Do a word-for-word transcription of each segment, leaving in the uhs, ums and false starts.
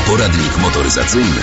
Poradnik motoryzacyjny.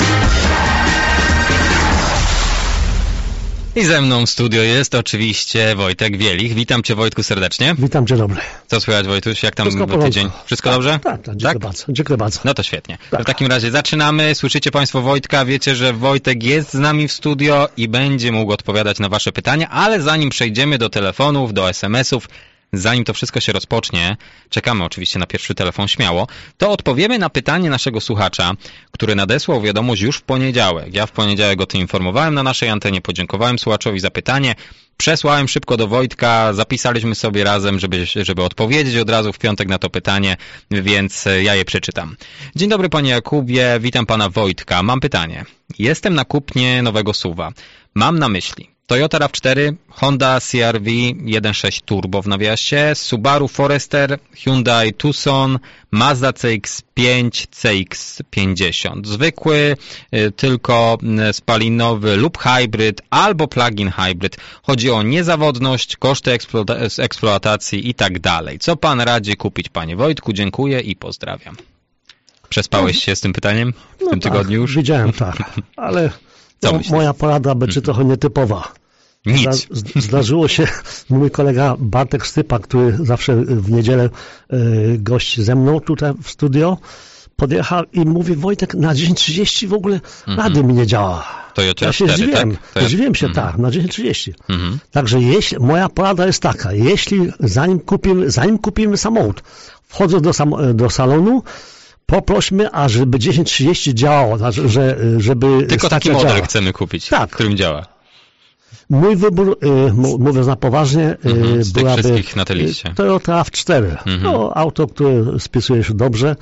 I ze mną w studio jest oczywiście Wojtek Wielich. Witam Cię, Wojtku, serdecznie. Witam, dzień dobry. Co słychać, Wojtuś? Jak tam Wszystko tydzień? Wszystko tak, dobrze? Tak, tak, dziękuję tak? bardzo. Dziękuję bardzo. No to świetnie. Tak. W takim razie zaczynamy. Słyszycie Państwo Wojtka, wiecie, że Wojtek jest z nami w studio i będzie mógł odpowiadać na Wasze pytania, ale zanim przejdziemy do telefonów, do es em esów, zanim to wszystko się rozpocznie, czekamy oczywiście na pierwszy telefon śmiało, to odpowiemy na pytanie naszego słuchacza, który nadesłał wiadomość już w poniedziałek. Ja w poniedziałek o tym informowałem na naszej antenie, podziękowałem słuchaczowi za pytanie, przesłałem szybko do Wojtka, zapisaliśmy sobie razem, żeby, żeby odpowiedzieć od razu w piątek na to pytanie, więc ja je przeczytam. Dzień dobry panie Jakubie, witam pana Wojtka. Mam pytanie. Jestem na kupnie nowego suwa. Mam na myśli Toyota raw cztery, Honda C R V jeden przecinek sześć Turbo w nawiasie, Subaru Forester, Hyundai Tucson, Mazda C X pięć, C X pięćdziesiąt. Zwykły, y, tylko spalinowy lub hybrid albo plug-in hybrid. Chodzi o niezawodność, koszty eksplo- eksploatacji i tak dalej. Co pan radzi kupić, panie Wojtku? Dziękuję i pozdrawiam. Przespałeś się z tym pytaniem w no tym tak, tygodniu już? Widziałem, tak, ale no, moja porada będzie trochę nietypowa. Nic. Zdarzyło się, mój kolega Bartek Stypa, który zawsze w niedzielę y, gości ze mną tutaj w studio, podjechał i mówi: Wojtek, na dziesięć trzydzieści w ogóle mm-hmm. rady mi nie działa. Toyota ja się cztery, zdziwiłem, tak? To zdziwiłem się, mm-hmm. tak, na dziesięć trzydzieści. Mm-hmm. Także jeśli, moja porada jest taka, jeśli zanim kupimy, zanim kupimy samochód, wchodzę do, sam, do salonu, poprośmy, a żeby dziesięć trzydzieści działało, że, żeby tylko taki model działa. Chcemy kupić, tak. w którym działa. Mój wybór, y, mówiąc na poważnie, mhm, z byłaby tych wszystkich na tej liście. Toyota raw cztery. Mhm. No, auto, które spisuje się dobrze.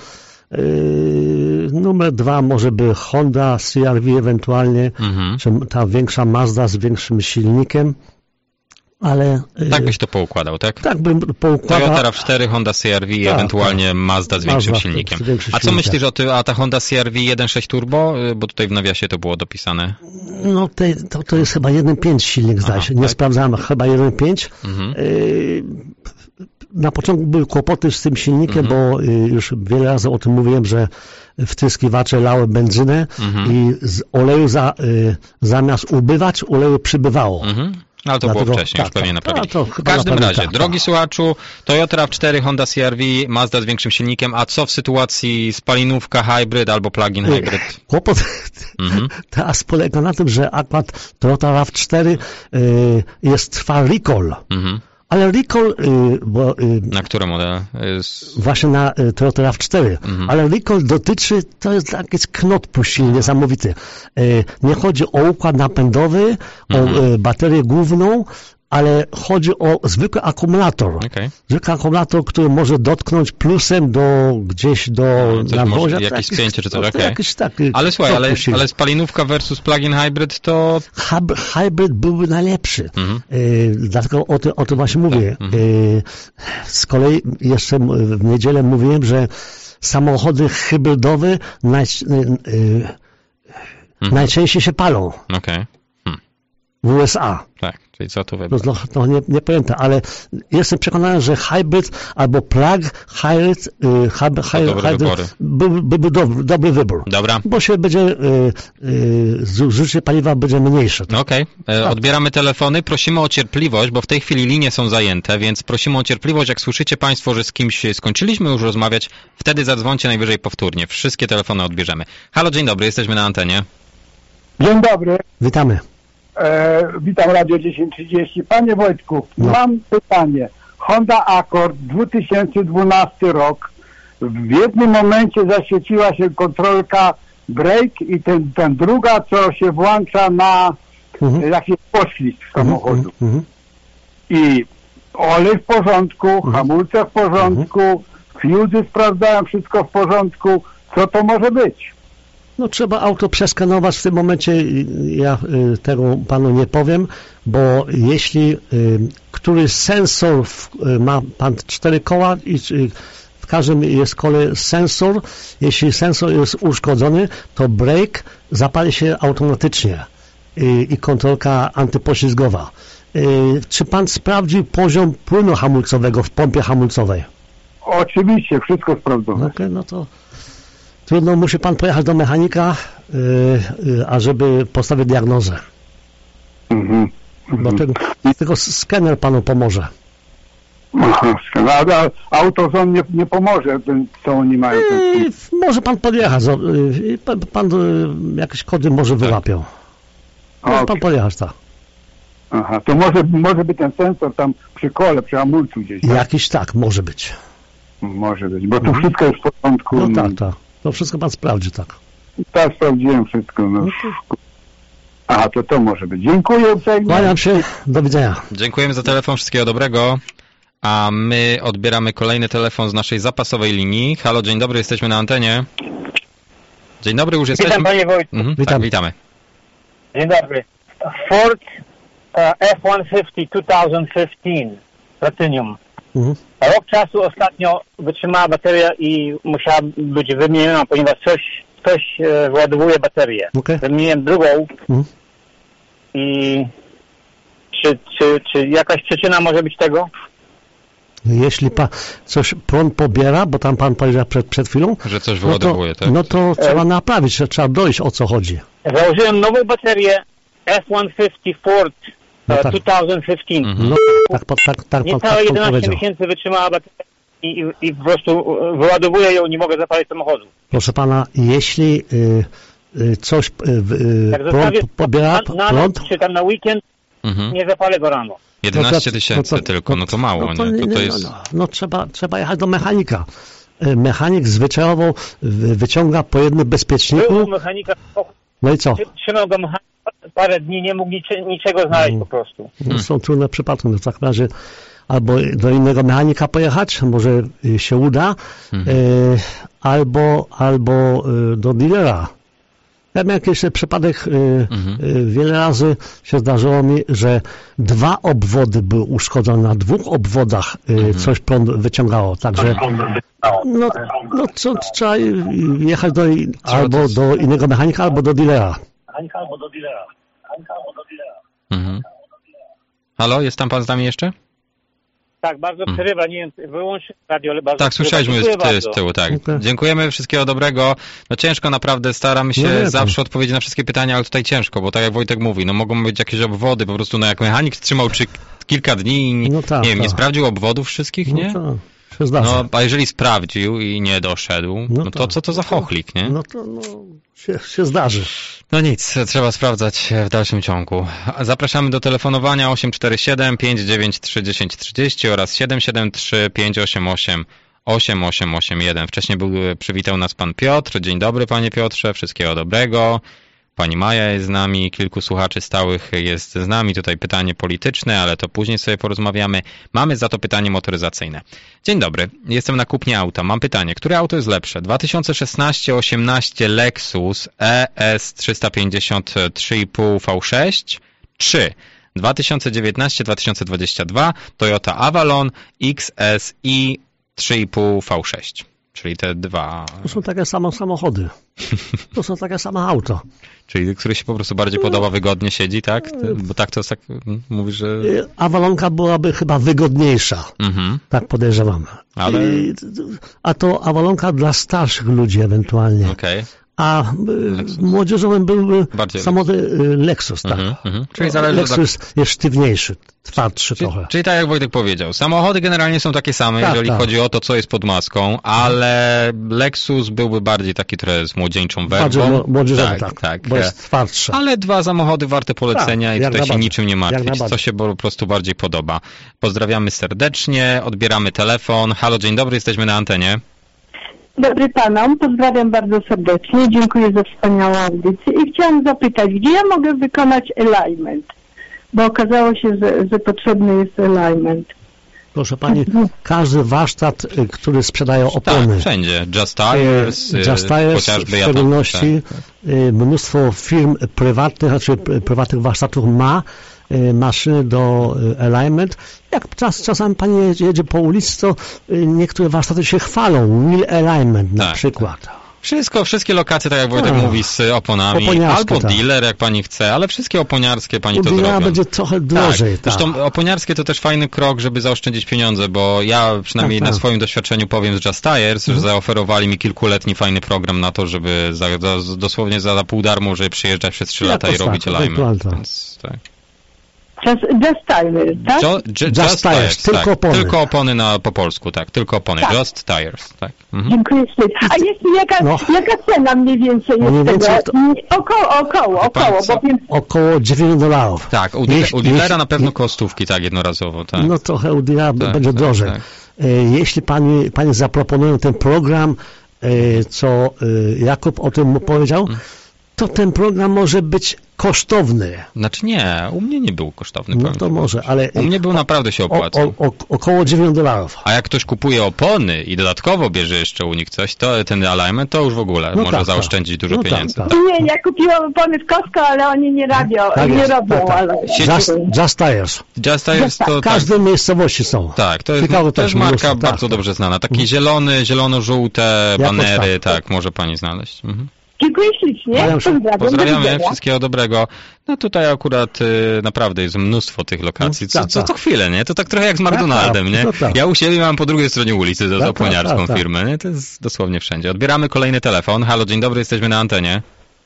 Y, numer dwa może by Honda C R V ewentualnie, mhm. czy ta większa Mazda z większym silnikiem. Ale, tak byś to poukładał, tak? Tak bym poukładał. Toyota raw cztery, Honda C R V i tak, ewentualnie tak. Mazda z większym Mazda, silnikiem. Z większym a co silnikiem. Myślisz o ty, a ta Honda C R V jeden przecinek sześć Turbo? Bo tutaj w nawiasie to było dopisane. No te, to, to jest chyba jeden przecinek pięć silnik, zdaje się. Nie tak? Sprawdzałem, chyba jeden przecinek pięć. Mhm. Y- na początku były kłopoty z tym silnikiem, mhm. bo y, już wiele razy o tym mówiłem, że wtryskiwacze lały benzynę mhm. i z oleju za, y, zamiast ubywać, oleju przybywało. Mhm. Ale to Dlatego, było wcześniej, tak, już pewnie tak, naprawili. to w każdym razie, tak, drogi tak. słuchaczu, Toyota raw cztery, Honda C R V, Mazda z większym silnikiem, a co w sytuacji spalinówka, hybrid albo plug-in hybrid? Kłopot mhm. teraz polega na tym, że akurat Toyota raw cztery y, jest trwa recall. Mhm. Ale recall, y, bo... Y, na które model? Jest... Właśnie na y, Toyota raw cztery. Mhm. Ale recall dotyczy, to jest jakiś knot puścili niesamowity. Y, nie chodzi o układ napędowy, mhm. o y, baterię główną, ale chodzi o zwykły akumulator. Okay. Zwykły akumulator, który może dotknąć plusem do gdzieś do no, nawozia. Jakieś spięcie czy coś, okej. Okay. Ale słuchaj, ale, ale spalinówka versus plug-in hybrid to... Hybrid, hybrid byłby najlepszy. Mhm. Y, dlatego o, ty, o tym właśnie mówię. Tak. Mhm. Y, z kolei jeszcze w niedzielę mówiłem, że samochody hybrydowe naj, y, y, mhm. najczęściej się palą. Okej. Okay. W U S A. Tak, czyli co tu wybrać? No, no nie, nie pamiętam, ale jestem przekonany, że hybrid albo plug hybrid, y, hybrid, hybrid byłby by, by dobry, dobry wybór. Dobra. Bo się będzie, y, y, zużycie paliwa będzie mniejsze. Tak? Okej, okay. tak. Odbieramy telefony, prosimy o cierpliwość, bo w tej chwili linie są zajęte, więc prosimy o cierpliwość. Jak słyszycie Państwo, że z kimś skończyliśmy już rozmawiać, wtedy zadzwońcie najwyżej powtórnie. Wszystkie telefony odbierzemy. Halo, dzień dobry, jesteśmy na antenie. Dzień dobry. Witamy. E, witam Radio dziesięć trzydzieści. Panie Wojtku, no. mam pytanie. Honda Accord, dwa tysiące dwunasty rok. W jednym momencie zaświeciła się kontrolka brake i ten, ten druga, co się włącza na mhm. jakiś poślizg samochodu. Mhm. I olej w porządku, mhm. hamulce w porządku, mhm. fiuzy sprawdzałem, wszystko w porządku. Co to może być? No trzeba auto przeskanować w tym momencie, ja y, tego panu nie powiem, bo jeśli y, któryś sensor w, y, ma pan cztery koła i y, w każdym jest kole sensor, jeśli sensor jest uszkodzony, to brake zapali się automatycznie y, i kontrolka antypoślizgowa. Y, czy pan sprawdził poziom płynu hamulcowego w pompie hamulcowej? Oczywiście, wszystko sprawdzone. Okej, okay, no to Trudno, musi pan pojechać do mechanika, yy, yy, ażeby postawić diagnozę. Mhm. Bo ten, tylko skener panu pomoże. Aha, a AutoZone nie, nie pomoże, ten, co oni mają. Ten... Yy, może pan podjechać, yy, pan, pan yy, jakieś kody może wyłapią. Może Okay. pan podjechać, tak. Aha, to może, może być ten sensor tam przy kole, przy hamulcu gdzieś. Tak? Jakiś tak, może być. Może być, bo tu Mhm. wszystko jest w porządku. No tak, tak. To wszystko pan sprawdzi, tak. Tak, sprawdziłem wszystko. No. Aha, to to może być. Dziękuję uprzejmie. Kłaniam się, do widzenia. Dziękujemy za telefon, wszystkiego dobrego. A my odbieramy kolejny telefon z naszej zapasowej linii. Halo, dzień dobry, jesteśmy na antenie. Dzień dobry, już jesteśmy. Witam panie Wojtku. Mhm, Witam. tak, witamy. Dzień dobry. Ford uh, F sto pięćdziesiąt dwa tysiące piętnaście Platinum. Mhm. Rok czasu ostatnio wytrzymała bateria i musiała być wymieniona, ponieważ coś, ktoś e, władowuje baterię. Okay. Wymieniłem drugą Mhm. i czy, czy, czy jakaś przyczyna może być tego? Jeśli pan coś prąd pobiera, bo tam pan powiedział przed, przed chwilą, Że coś no to, wyładowuje, tak? no to trzeba naprawić, trzeba dojść, o co chodzi. Założyłem nową baterię F sto pięćdziesiąt Ford No e, tak. dwa tysiące piętnaście. Mhm. No tak, tak, tak, tak pan, Niecałe tak pan jedenaście powiedział. miesięcy wytrzymała bateria i, i, i po prostu wyładowuję ją, nie mogę zapalić samochodu. Proszę pana, jeśli y, y, coś y, y, Jak prąd zostawię pobiera, na, na prąd, noc, czy tam na weekend, Mhm. nie zapalę go rano. jedenaście tysięcy no to- tylko, no to mało, no to nie? To, to no, jest... no, no trzeba, trzeba jechać do mechanika. Y, Mechanik zwyczajowo wy- wyciąga po jednym Był bezpieczniku, u mechanika, no i co? trzymał go mechanik parę dni, nie mógł nicze, niczego znaleźć Mm. po prostu. No, są trudne przypadki, no w takim razie albo do innego mechanika pojechać, może y, się uda, Mhm. y, albo, albo y, do dealera. Ja miałem jakiś przypadek, y, Mhm. y, wiele razy się zdarzyło mi, że dwa obwody były uszkodzone, na dwóch obwodach y, Mhm. coś prąd wyciągało, także no, no co, trzeba y, jechać do, i- albo też- do innego mechanika, albo do dealera. Mhm. Halo, jest tam pan z nami jeszcze? Tak, bardzo Mm. przerywa, nie wiem, wyłącz radio, ale bardzo Tak, przerywa. słyszeliśmy Dziękuję z, ty- bardzo. z tyłu, tak. Okej. Dziękujemy, wszystkiego dobrego. No ciężko naprawdę, staramy się No nie, to- zawsze odpowiedzieć na wszystkie pytania, ale tutaj ciężko, bo tak jak Wojtek mówi, no mogą być jakieś obwody, po prostu no jak mechanik trzymał czy kilka dni i No tak, nie wiem, nie tak. sprawdził obwodów wszystkich, nie? No to się zdarza. No, a jeżeli sprawdził i nie doszedł, no, No to tak. co to za chochlik, nie? No to no, się, się zdarzy. No nic, trzeba sprawdzać w dalszym ciągu. Zapraszamy do telefonowania osiem cztery siedem, pięć dziewięć trzy, dziesięć trzydzieści oraz siedem siedem trzy, pięć osiem osiem, osiem osiem osiem jeden. Wcześniej był, przywitał nas pan Piotr. Dzień dobry, panie Piotrze, wszystkiego dobrego. Pani Maja jest z nami, kilku słuchaczy stałych jest z nami. Tutaj pytanie polityczne, ale to później sobie porozmawiamy. Mamy za to pytanie motoryzacyjne. Dzień dobry, jestem na kupnie auta. Mam pytanie, które auto jest lepsze? dwa tysiące szesnaście osiemnaście Lexus E S trzysta pięćdziesiąt trzy i pół V sześć czy dwa tysiące dziewiętnaście dwa tysiące dwadzieścia dwa Toyota Avalon X S i trzy i pół V sześć? Czyli te dwa... To są takie same samochody. To są takie same auto. Czyli który się po prostu bardziej podoba, wygodnie siedzi, tak? Ty- Bo tak to jest tak, mm, mówisz, że... Y, Awalonka byłaby chyba wygodniejsza. Mhm. Tak podejrzewam. Ale- I, a to Awalonka dla starszych ludzi ewentualnie. Okej. A y, młodzieżowym byłby Bardziej samochód y, Lexus, tak. Mhm, mhm. Czyli To zależy od... Lexus jest sztywniejszy, twardszy Czyli, trochę. czyli tak jak Wojtek powiedział, samochody generalnie są takie same, Tak, jeżeli tak. chodzi o to, co jest pod maską, ale Lexus byłby bardziej taki trochę z młodzieńczą Bardziej werbą. mło- młodzieżowy, tak, tak. bo jest twardszy. Ale dwa samochody warte polecenia Tak, i jak tutaj się najbardziej. niczym nie Jak martwić, co najbardziej. się po prostu bardziej podoba. Pozdrawiamy serdecznie, odbieramy telefon. Halo, dzień dobry, jesteśmy na antenie. Dobry panom, pozdrawiam bardzo serdecznie, dziękuję za wspaniałą audycję i chciałam zapytać, gdzie ja mogę wykonać alignment? Bo okazało się, że, że potrzebny jest alignment. Proszę pani, każdy warsztat, y, który sprzedaje opony, Tak, wszędzie. Just Tires, y, Just Tires, chociażby w ja tam- szczególności tak. y, mnóstwo firm prywatnych, znaczy p- prywatnych warsztatów ma y, maszyny do y, alignment. Jak czas, czasami pani jedzie, jedzie po ulicy, to y, niektóre warsztaty się chwalą. Wheel alignment na Tak, przykład. Wszystko, wszystkie lokacje, tak jak Wojtek A, mówi, z oponami, oponiarskie, albo tak. dealer, jak pani chce, ale wszystkie oponiarskie pani U to dealera zrobią. będzie trochę drożej, tak. Zresztą oponiarskie to też fajny krok, żeby zaoszczędzić pieniądze, bo ja przynajmniej Tak, na tak. swoim doświadczeniu powiem z Just Tires, że zaoferowali mi kilkuletni fajny program na to, żeby za, za, dosłownie za, za pół darmo, żeby przyjeżdżać przez trzy lata i Jakoś robić tak, alignment. dokładnie. Więc, tak. Just, just Tires, tak? Jo, ju, just, Just Tires, tylko tak. opony. Tylko opony na, po polsku, tak. Tylko opony. Tak. Just Tires, tak. Mhm. Dziękuję ślicznie. A jeśli jaka, No. jaka cena mniej więcej jest Mniej więcej tego? to- Około, około, Wie pan około, co? bo wiem, Około dziewięćdziesiąt dolarów. Tak, u, dealer, Jeśli- u dealera jeśli- na pewno kosztówki, tak, jednorazowo, tak. No trochę u dealera Tak, będzie tak, drożej. tak. E, Jeśli pani, pani zaproponują ten program, e, co e, Jakub o tym powiedział, Mm. to ten program może być kosztowny. Znaczy nie, u mnie nie był kosztowny. No powiem to ci. może, ale U mnie był naprawdę się o, opłacał. o, o, około dziewięćdziesiąt dolarów. A jak ktoś kupuje opony i dodatkowo bierze jeszcze u nich coś, to ten alignment to już w ogóle No może tak, zaoszczędzić tak. dużo No tak, pieniędzy. tak. nie, ja kupiłam opony w Costco, ale oni nie robią, Tak nie jest, robią, tak, tak. ale... Just, just Tires. Just Tires to W tak, każdej miejscowości są. tak, to jest, Ciekawe to jest też, marka mnóstwo, tak. bardzo dobrze znana. Taki zielony, zielono-żółte Jakoś banery, tak. tak, może pani znaleźć. Mhm. Dziękuję ślicznie, Pozdrawiam. pozdrawiam, do Pozdrawiamy, widzenia. wszystkiego dobrego. No tutaj akurat y, naprawdę jest mnóstwo tych lokacji, No, co, tak, co, tak. co chwilę, nie? To tak trochę jak z Tak, McDonaldem, tak, nie? no tak. Ja u siebie mam po drugiej stronie ulicy za Tak, oponiarską tak, tak, firmę, nie? To jest dosłownie wszędzie. Odbieramy kolejny telefon. Halo, dzień dobry, jesteśmy na antenie.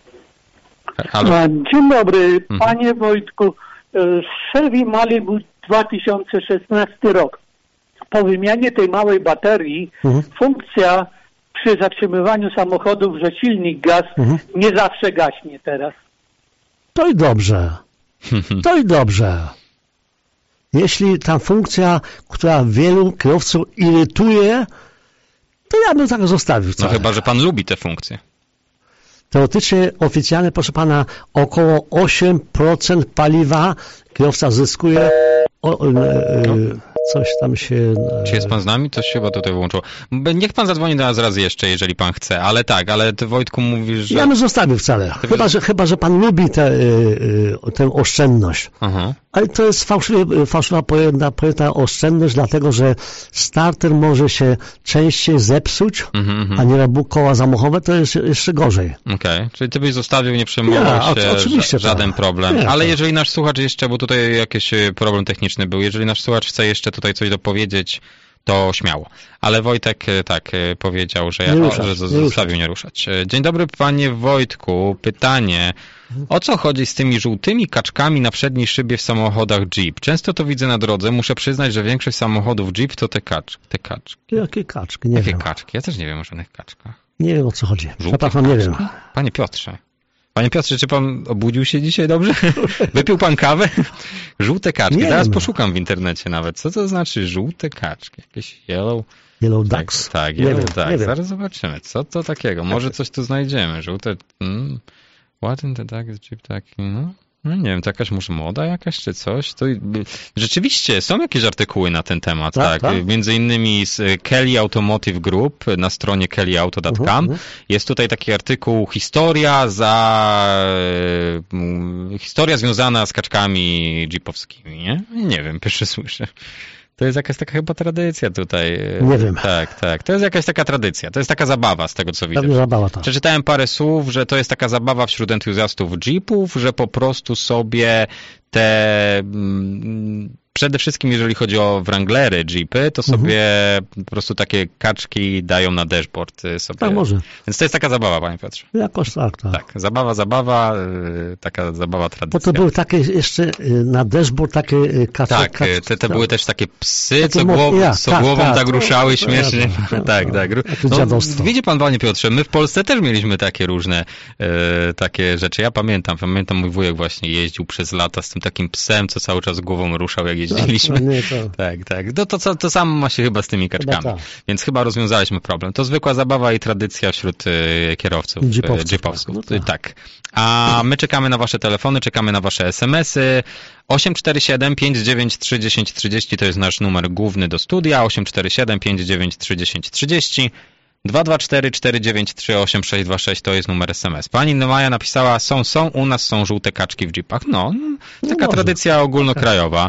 Halo. A, Dzień dobry, Mhm. panie Wojtku. e, Chevy Malibu dwa tysiące szesnasty rok. Po wymianie tej małej baterii Mhm. funkcja przy zatrzymywaniu samochodów, że silnik gaz Mhm. nie zawsze gaśnie teraz. To i dobrze. To i dobrze. Jeśli ta funkcja, która wielu kierowców irytuje, to ja bym tak zostawił No wcale. chyba, że pan lubi te funkcje. Teoretycznie, oficjalnie, proszę pana, około osiem procent paliwa kierowca zyskuje. O, e, e, coś tam się... E, Czy jest pan z nami? Coś się chyba tutaj wyłączyło. B- Niech pan zadzwoni do nas raz jeszcze, jeżeli pan chce, ale tak, ale ty Wojtku mówisz, że... Ja bym zostawił wcale. Chyba, że, chyba, że pan lubi tę e, e, tę oszczędność. Aha. Ale to jest fałszywy, fałszywa pojęta, pojęta oszczędność, dlatego że starter może się częściej zepsuć, Mhm, mhm. a nie robił koła zamachowe, to jest jeszcze gorzej. Okej, czyli ty byś zostawił, nie przejmował Nie, się, o- oczywiście ża- żaden tak. problem. Nie, Ale tak. jeżeli nasz słuchacz jeszcze, bo tutaj jakiś e, problem techniczny był, jeżeli nasz słuchacz chce jeszcze tutaj coś dopowiedzieć, to śmiało. Ale Wojtek e, tak e, powiedział, że, ja, Nie o, ruszać, że nie zostawił ruszać. nie ruszać. E, Dzień dobry panie Wojtku, pytanie. O co chodzi z tymi żółtymi kaczkami na przedniej szybie w samochodach Jeep? Często to widzę na drodze, muszę przyznać, że większość samochodów Jeep to te kaczki. Te kaczki. Jakie kaczki, nie Jakie wiem. kaczki? Ja też nie wiem o żadnych kaczkach. Nie wiem, o co chodzi. Żółte Przepraszam, nie kaczki? wiem. Panie Piotrze. Panie Piotrze, czy pan obudził się dzisiaj dobrze? Wypił pan kawę? Żółte kaczki. Nie Zaraz wiem. poszukam w internecie nawet. Co to znaczy żółte kaczki? Jakieś yellow... Yellow Tak, Ducks. tak, nie yellow wiem, duck. nie wiem. Zaraz zobaczymy. Co to takiego? Może coś tu znajdziemy. Żółte... Mm. What in the duck is Jeep taki? No. No nie wiem, to jakaś może moda jakaś czy coś? To y, rzeczywiście są jakieś artykuły na ten temat, tak? Tak, tak. Między innymi z y, Kelly Automotive Group na stronie kelly auto kropka com. Mhm, mhm. Jest tutaj taki artykuł historia za y, mm, historia związana z kaczkami jeepowskimi, nie? Nie wiem, pierwszy słyszę. To jest jakaś taka chyba tradycja tutaj. y, Nie wiem. Tak, tak. To jest jakaś taka tradycja. To jest taka zabawa z tego, co widzę. Pewnie zabawa to. Przeczytałem parę słów, że to jest taka zabawa wśród entuzjastów jeepów, że po prostu sobie te... Mm, przede wszystkim jeżeli chodzi o Wranglery, jeepy, to sobie po prostu takie kaczki dają na dashboard y, sobie. Tak może. Więc to jest taka zabawa, panie Piotrze. Jakoś tak, tak. Tak, zabawa, zabawa, y, taka zabawa Bo tradycja. to były takie jeszcze y, na dashboard takie y, kacze. Tak, kacze- te, te no. były też takie psy, Takie co, mo- głow, ja, co tak, głową tak, tak. ruszały śmiesznie. Ja, ja, tak, ja, tak. Jakie dziadostwo. Widzi pan, panie Piotrze, my w Polsce też mieliśmy takie różne e, takie rzeczy. Ja pamiętam, pamiętam mój wujek właśnie jeździł przez lata z tym takim psem, co cały czas głową ruszał, jak jeździliśmy. No nie, to... Tak, tak. No to, to, to samo ma się chyba z tymi kaczkami. tak. Więc chyba rozwiązaliśmy problem. To zwykła zabawa i tradycja wśród e, kierowców. e, Jeepowców, jeepowców. tak. No tak. tak. A my czekamy na wasze telefony, czekamy na wasze es em esy. osiem cztery siedem, pięć dziewięć trzy, dziesięć trzydzieści to jest nasz numer główny do studia. osiem cztery siedem, pięć dziewięć trzy, dziesięć trzydzieści. dwa dwa cztery, cztery dziewięć trzy, osiem sześć dwa sześć to jest numer es em es. Pani Maja napisała, są, są, u nas są żółte kaczki w jeepach. No, taka może. tradycja ogólnokrajowa.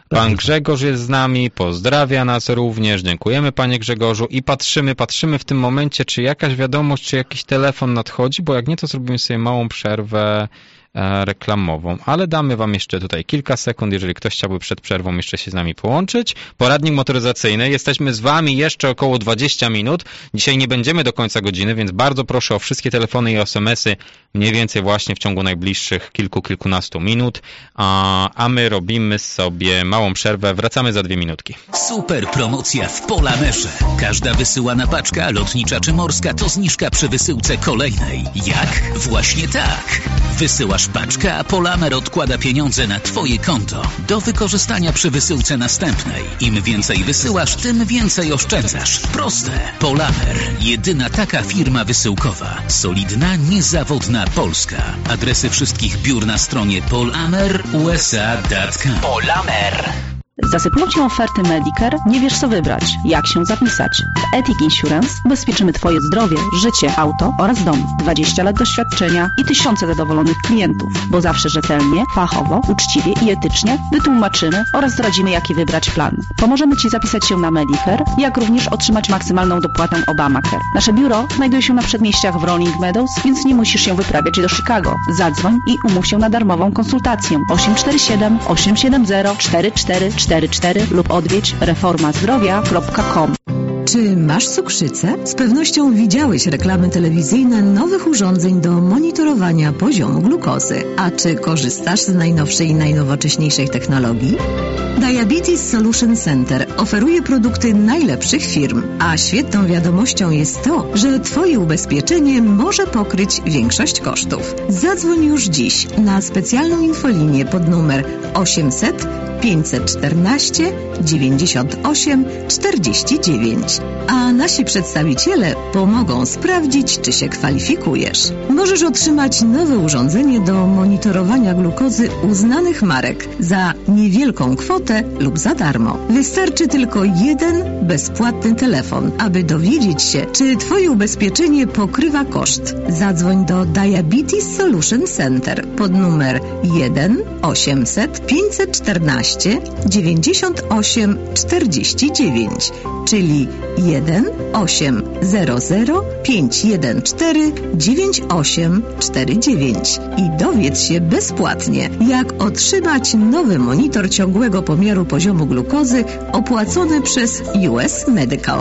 Pan Grzegorz jest z nami, pozdrawia nas również, dziękujemy panie Grzegorzu i patrzymy, patrzymy w tym momencie, czy jakaś wiadomość, czy jakiś telefon nadchodzi, bo jak nie, to zrobimy sobie małą przerwę reklamową, ale damy wam jeszcze tutaj kilka sekund, jeżeli ktoś chciałby przed przerwą jeszcze się z nami połączyć. Poradnik motoryzacyjny. Jesteśmy z wami jeszcze około dwadzieścia minut. Dzisiaj nie będziemy do końca godziny, więc bardzo proszę o wszystkie telefony i es em esy mniej więcej właśnie w ciągu najbliższych kilku, kilkunastu minut, a, a my robimy sobie małą przerwę. Wracamy za dwie minutki. Super promocja w Polamerze. Każda wysyłana paczka, lotnicza czy morska, to zniżka przy wysyłce kolejnej. Jak? Właśnie tak. Wysyłasz paczkę, a Polamer odkłada pieniądze na twoje konto do wykorzystania przy wysyłce następnej. Im więcej wysyłasz, tym więcej oszczędzasz. Proste. Polamer. Jedyna taka firma wysyłkowa. Solidna, niezawodna Polska. Adresy wszystkich biur na stronie polamer u s a kropka com. Polamer. Zasypują Cię oferty Medicare? Nie wiesz co wybrać? Jak się zapisać? W Ethic Insurance ubezpieczymy Twoje zdrowie, życie, auto oraz dom. dwadzieścia lat doświadczenia i tysiące zadowolonych klientów. Bo zawsze rzetelnie, fachowo, uczciwie i etycznie wytłumaczymy oraz zdradzimy jaki wybrać plan. Pomożemy Ci zapisać się na Medicare, jak również otrzymać maksymalną dopłatę Obamacare. Nasze biuro znajduje się na przedmieściach w Rolling Meadows, więc nie musisz się wyprawiać do Chicago. Zadzwoń i umów się na darmową konsultację osiem cztery siedem, osiem siedem zero, cztery cztery cztery cztery lub odwiedź reforma zdrowia kropka com. Czy masz cukrzycę? Z pewnością widziałeś reklamy telewizyjne nowych urządzeń do monitorowania poziomu glukozy. A czy korzystasz z najnowszej i najnowocześniejszej technologii? Diabetes Solution Center oferuje produkty najlepszych firm, a świetną wiadomością jest to, że Twoje ubezpieczenie może pokryć większość kosztów. Zadzwoń już dziś na specjalną infolinię pod numer osiemset pięćset czternaście dziewięćdziesiąt osiem czterdzieści dziewięć, a nasi przedstawiciele pomogą sprawdzić, czy się kwalifikujesz. Możesz otrzymać nowe urządzenie do monitorowania glukozy uznanych marek za niewielką kwotę lub za darmo. Wystarczy tylko jeden bezpłatny telefon, aby dowiedzieć się, czy Twoje ubezpieczenie pokrywa koszt. Zadzwoń do Diabetes Solution Center pod numer jeden osiemset pięćset czternaście dziewięćdziesiąt osiem czterdzieści dziewięć, czyli jeden osiemset pięć jeden cztery dziewięć osiem cztery dziewięć i dowiedz się bezpłatnie, jak otrzymać nowy monitor ciągłego pomiaru poziomu glukozy opłacony przez U S Medical.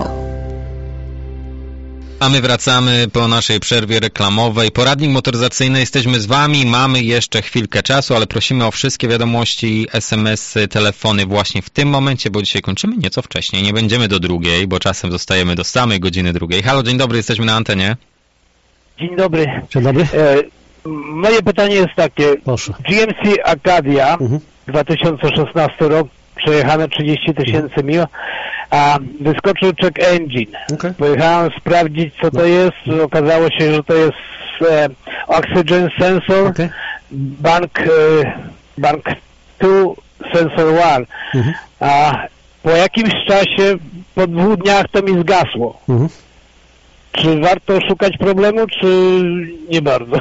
A my wracamy po naszej przerwie reklamowej. Poradnik motoryzacyjny, jesteśmy z wami, mamy jeszcze chwilkę czasu, ale prosimy o wszystkie wiadomości, es em esy, telefony właśnie w tym momencie, bo dzisiaj kończymy nieco wcześniej. Nie będziemy do drugiej, bo czasem zostajemy do samej godziny drugiej. Halo, dzień dobry, jesteśmy na antenie. Dzień dobry. Dzień dobry. E, moje pytanie jest takie. Proszę. G M C Acadia, Mhm. dwa tysiące szesnasty rok, przejechane trzydzieści tysięcy mil, a wyskoczył check engine. Okay. Pojechałem sprawdzić, co to jest. Okazało się, że to jest e, oxygen sensor, Okay. bank, e, bank two, sensor one. Mhm. A po jakimś czasie, po dwóch dniach to mi zgasło. Mhm. Czy warto szukać problemu, czy nie bardzo?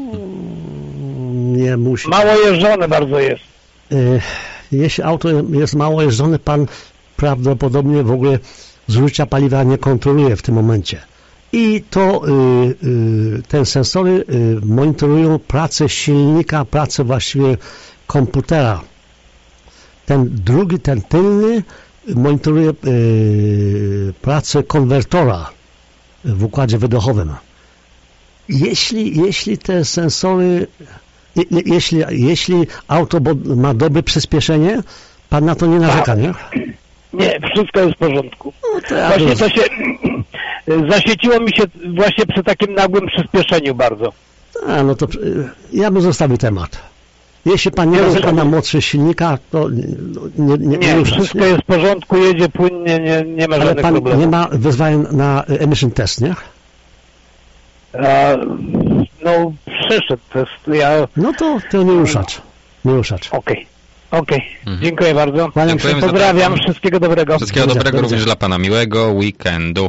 Nie musi. Mało jeżdżone bardzo jest. Y, Jeśli auto jest mało jeżdżone, pan prawdopodobnie w ogóle zużycia paliwa nie kontroluje w tym momencie. I to y, y, te sensory y, monitorują pracę silnika, pracę właściwie komputera. Ten drugi, ten tylny monitoruje y, pracę konwertora w układzie wydechowym. Jeśli, jeśli te sensory, je, jeśli, jeśli auto ma dobre przyspieszenie, pan na to nie narzeka, nie? Nie, wszystko jest w porządku. No to ja Właśnie to się zasieciło mi się właśnie przy takim nagłym przyspieszeniu bardzo. A, no to ja bym zostawił temat. Jeśli pan nie Nie narzeka ruszam. na mocy silnika, to nie, nie, nie, nie Nie, ruszać, wszystko nie? jest w porządku, jedzie płynnie, nie, nie ma Ale żadnych pan problemów. nie ma wyzwań na emission test, nie? A, no, przeszedł test. Ja... No to, to nie ruszać. Nie ruszać. Okej, okej. Mhm. Dziękuję bardzo. Kłaniam się. Dziękujemy za Pozdrawiam, telefon. wszystkiego dobrego. Wszystkiego Do widzenia, dobrego do również widzenia. dla pana, miłego weekendu.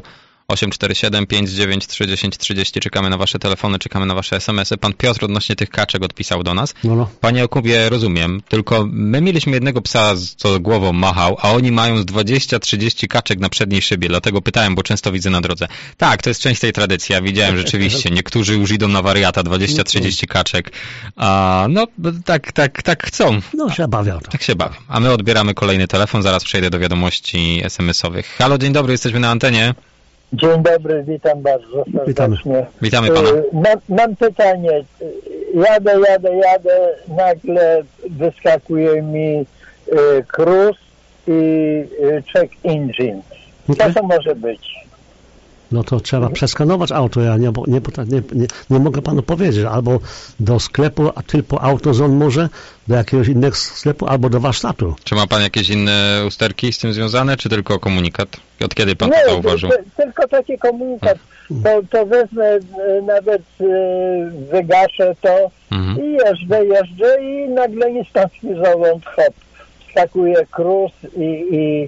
osiem cztery siedem, pięć dziewięć trzy, dziesięć trzydzieści. Czekamy na wasze telefony, czekamy na wasze es em esy. Pan Piotr odnośnie tych kaczek odpisał do nas. No, no. Panie Jakubie, rozumiem, tylko my mieliśmy jednego psa, co głową machał, a oni mają z dwadzieścia trzydzieści kaczek na przedniej szybie, dlatego pytałem, bo często widzę na drodze. Tak, to jest część tej tradycji, ja widziałem rzeczywiście, niektórzy już idą na wariata, dwadzieścia trzydzieści kaczek, a no tak, tak, tak chcą. No się bawią. Tak się bawią. A my odbieramy kolejny telefon, zaraz przejdę do wiadomości es em esowych. Halo, dzień dobry, jesteśmy na antenie. Dzień dobry, witam bardzo serdecznie. Witamy pana. Mam, mam pytanie. Jadę, jadę, jadę, nagle wyskakuje mi cruise i check engine. Co to może być? No to trzeba przeskanować auto, ja nie, nie, nie, nie, nie mogę panu powiedzieć, albo do sklepu typu AutoZone może, do jakiegoś innego sklepu, albo do warsztatu. Czy ma pan jakieś inne usterki z tym związane, czy tylko komunikat? Od kiedy pan nie, to zauważył? Nie, tylko taki komunikat. To, to wezmę, nawet wygaszę to mhm. i jeżdżę, jeżdżę i nagle nic tam mi zowąd, hop, skakuje cruise i... i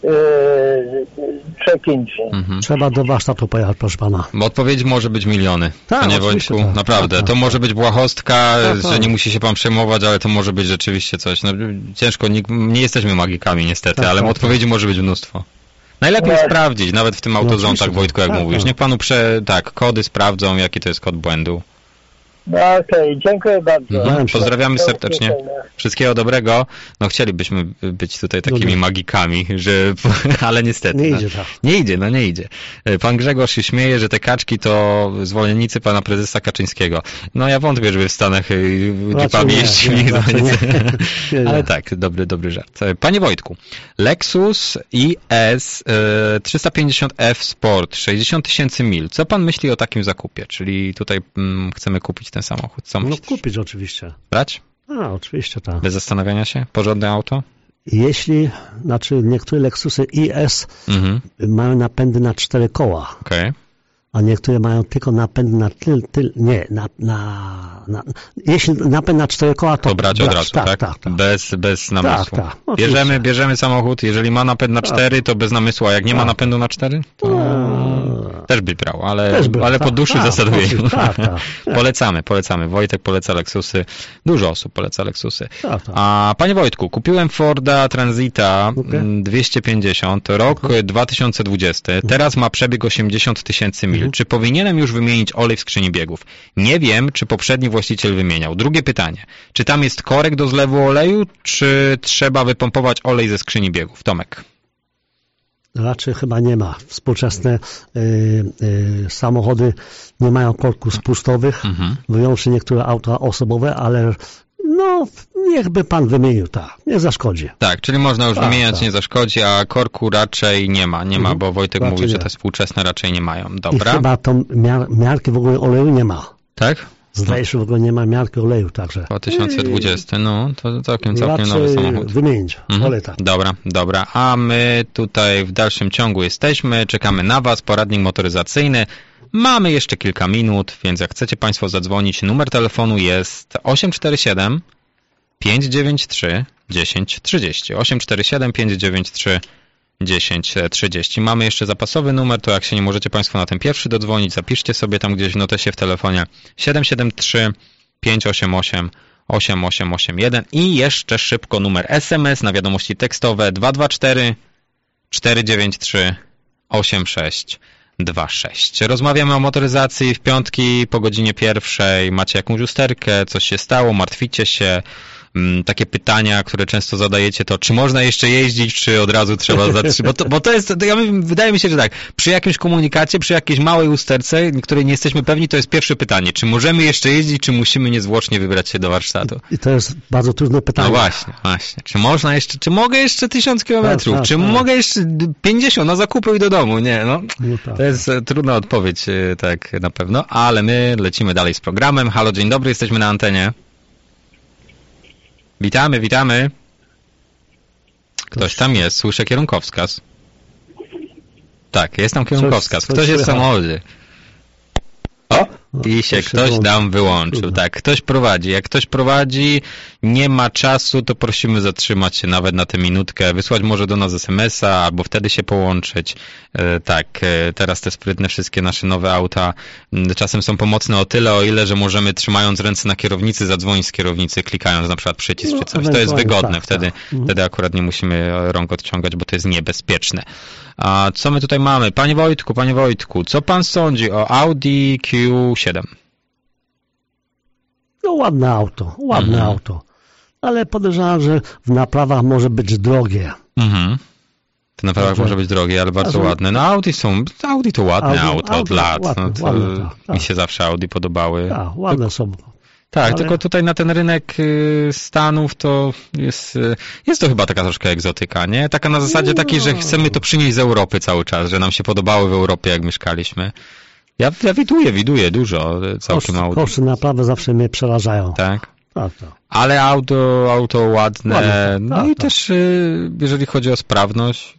check engine. Mhm. Trzeba do warsztatu pojechać, proszę pana. Bo odpowiedź może być miliony. Tak, Panie Wojtku, tak, naprawdę. tak, to tak, może być błahostka, tak, tak. że nie musi się pan przejmować, ale to może być rzeczywiście coś. No, ciężko, nie, nie jesteśmy magikami niestety, tak, ale tak, odpowiedzi tak. może być mnóstwo. Najlepiej no, sprawdzić, nawet w tym AutoZone, tak Wojtku, jak tak, mówisz. Tak. Niech panu prze, tak, kody sprawdzą, jaki to jest kod błędu. No okej, okay. Dziękuję bardzo. Mhm. Pozdrawiamy serdecznie. Wszystkiego dobrego. No chcielibyśmy być tutaj takimi magikami, że, ale niestety. Nie no, idzie tak. Nie idzie, no nie idzie. Pan Grzegorz się śmieje, że te kaczki to zwolennicy pana prezesa Kaczyńskiego. No ja wątpię, żeby w Stanach jeepami jeździli. Ale tak, dobry, dobry żart. Panie Wojtku, Lexus I S trzysta pięćdziesiąt F Sport, sześćdziesiąt tysięcy mil. Co pan myśli o takim zakupie? Czyli tutaj mm, chcemy kupić ten samochód. Co no kupić oczywiście. Brać? A, oczywiście tak. Bez zastanawiania się? Porządne auto? Jeśli, znaczy niektóre Lexusy I S mhm. mają napędy na cztery koła. Okej. Okay. A niektóre mają tylko napęd na tyl, tyl nie, na, na, na jeśli napęd na cztery koła, to, to brać od razu, tak? tak? tak, tak. Bez, bez namysłu. Tak, tak, bierzemy, bierzemy samochód, jeżeli ma napęd na cztery, to bez namysłu, a jak nie tak. ma napędu na cztery, to no. też by brał, ale, by, ale tak, po dłuższym tak, zasadujeniu. Tak, tak. Polecamy, polecamy. Wojtek poleca Lexusy, dużo osób poleca Lexusy. Tak, tak. A panie Wojtku, kupiłem Forda Transita okay. dwieście pięćdziesiąt, rok okay. dwa tysiące dwudziesty, teraz ma przebieg osiemdziesiąt tysięcy mil. Czy powinienem już wymienić olej w skrzyni biegów? Nie wiem, czy poprzedni właściciel wymieniał. Drugie pytanie. Czy tam jest korek do zlewu oleju, czy trzeba wypompować olej ze skrzyni biegów? Tomek. Raczej chyba nie ma. Współczesne y, y, samochody nie mają korków spustowych, mhm. wyłącznie niektóre auta osobowe, ale no, niechby pan wymienił, tak, nie zaszkodzi. Tak, czyli można już tak, wymieniać, tak. nie zaszkodzi, a korku raczej nie ma, nie ma, mhm. bo Wojtek raczej mówi, że te współczesne raczej nie mają. Dobra. I chyba to miar, miarki w ogóle oleju nie ma. Tak? Zdaje się, że w ogóle nie ma miarki oleju, także. dwa tysiące dwudziesty, no, to całkiem, całkiem nowy samochód. Wymienić, mhm. olej tak. Dobra, dobra, a my tutaj w dalszym ciągu jesteśmy, czekamy na was, poradnik motoryzacyjny. Mamy jeszcze kilka minut, więc jak chcecie państwo zadzwonić, numer telefonu jest osiem cztery siedem, pięć dziewięć trzy, dziesięć trzydzieści. osiem cztery siedem, pięć dziewięć trzy, dziesięć trzydzieści. Mamy jeszcze zapasowy numer, to jak się nie możecie państwo na ten pierwszy dodzwonić, zapiszcie sobie tam gdzieś w notesie w telefonie siedem siedem trzy, pięć osiem osiem, osiem osiem osiem jeden i jeszcze szybko numer es em es na wiadomości tekstowe dwa dwa cztery, cztery dziewięć trzy, osiem sześć dwa sześć. Rozmawiamy o motoryzacji w piątki po godzinie pierwszej. Macie jakąś usterkę, coś się stało, martwicie się. Takie pytania, które często zadajecie, to czy można jeszcze jeździć, czy od razu trzeba zatrzymać, bo to, bo to jest, to ja, wydaje mi się, że tak, przy jakimś komunikacie, przy jakiejś małej usterce, której nie jesteśmy pewni, to jest pierwsze pytanie, czy możemy jeszcze jeździć, czy musimy niezwłocznie wybrać się do warsztatu? I to jest bardzo trudne pytanie. No właśnie, właśnie, czy można jeszcze, czy mogę jeszcze tysiąc kilometrów, tak, czy tak, mogę jeszcze pięćdziesiąt na zakupy i do domu, nie, no, no tak, to jest tak. trudna odpowiedź, tak na pewno, ale my lecimy dalej z programem. Halo, dzień dobry, jesteśmy na antenie. Witamy, witamy. Ktoś tam jest, słyszę kierunkowskaz. Tak, jest tam kierunkowskaz. Ktoś jest w samochodzie. O, I się ktoś tam wyłączył. Tak, ktoś prowadzi. Jak ktoś prowadzi, nie ma czasu, to prosimy zatrzymać się nawet na tę minutkę, wysłać może do nas es em es a, albo wtedy się połączyć. Tak, teraz te sprytne wszystkie nasze nowe auta czasem są pomocne o tyle, o ile, że możemy trzymając ręce na kierownicy zadzwonić z kierownicy, klikając na przykład przycisk czy coś. To jest wygodne. Tak, wtedy, tak. wtedy akurat nie musimy rąk odciągać, bo to jest niebezpieczne. A co my tutaj mamy? Panie Wojtku, panie Wojtku, co pan sądzi o Audi Q siedem? No ładne auto, ładne Mhm. auto. Ale podejrzewam, że w naprawach może być drogie. Mhm. To na prawach może być drogie, ale bardzo Audi- ładne. No Audi są, Audi to ładne Audi- auto od Audi lat. ładne, No to ładne, tak, tak. mi się zawsze Audi podobały. Tak, ładne są. Tak, ale- tylko tutaj na ten rynek y, Stanów to jest, y, jest to chyba taka troszkę egzotyka, nie? Taka na zasadzie takiej, że chcemy to przynieść z Europy cały czas, że nam się podobały w Europie, jak mieszkaliśmy. Ja, ja widuję, widuję dużo y, całkiem Koszty, Audi. koszty naprawdę zawsze mnie przerażają. Tak. Tak, tak. Ale auto, auto ładne, Ładne, no tak, i tak. też y, jeżeli chodzi o sprawność,